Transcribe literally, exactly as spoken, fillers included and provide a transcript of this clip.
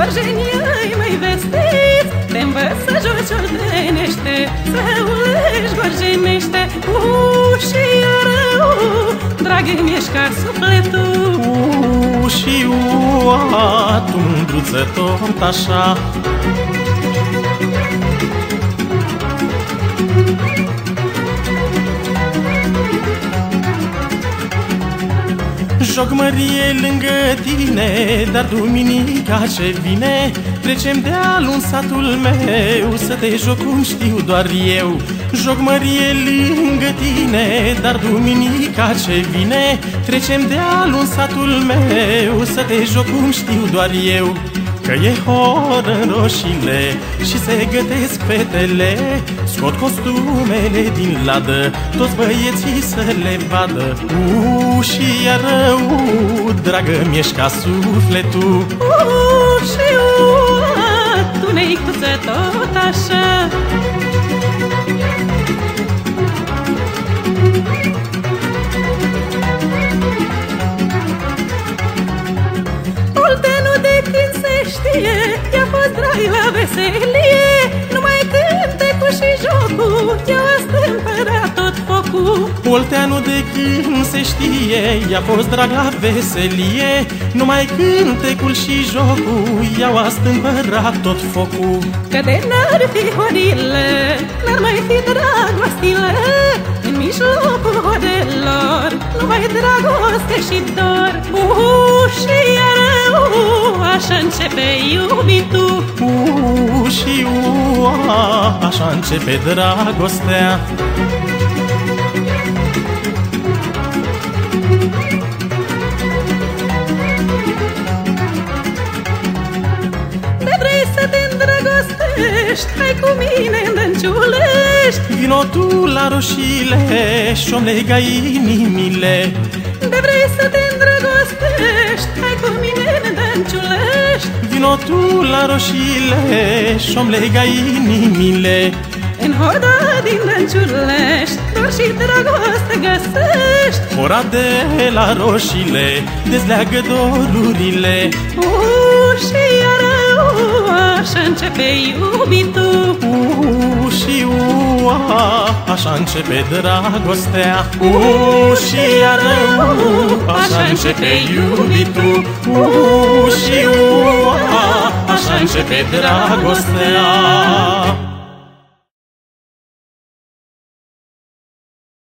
Gorjenii mai vestiți, te învăț să joci oltenește, să ulești gorjenește. Uuu, și iară, dragă mi-ești ca sufletul. Uuu, și ua, tu mândruță tot așa. Joc mărie lângă tine, dar duminica ce vine trecem de-alun satul meu, să te joc cum știu doar eu. Joc mărie lângă tine, dar duminica ce vine trecem de-alun satul meu, să te joc cum știu doar eu. Că e hor în roșile și se gătesc fetele, scot costumele din ladă, toți băieții să le vadă. Uuu, și iară, uuu, dragă mi-ești ca sufletul. Uuu, și uuu, tu neicuță tot așa. Oltenul de când se știe, i-a fost drag la veselie, numai cântecul și jocul i-au astâmpărat tot focul. Olteanul de când se știe, i-a fost drag la veselie, numai cântecul și jocul i-au astâmpărat tot focul. Că de n-ar fi horile, n-ar mai fi dragostile, în mijlocul hodelor numai dragoste și dor. Uuu, și iară, uuu, așa începe iubitul. Uuu, și ua, așa începe dragostea. De vrei să te îndrăgostești, hai cu mine în Dănciulești. Vino tu la roșile și-o lega inimile. De vrei să te îndrăgostești, hai cu mine în Dănciulești. Vino tu la roșile și-o lega inimile. În hoda din Dănciulești, dor și dragoste găsești. Hora de la roșile dezleagă dorurile. Uuu, și iară, uuu, așa începe iubitul. Uuu, și ua, așa începe dragostea. Uuu, și iară, uuu, așa începe iubitul. Uuu, și ua, așa începe dragostea.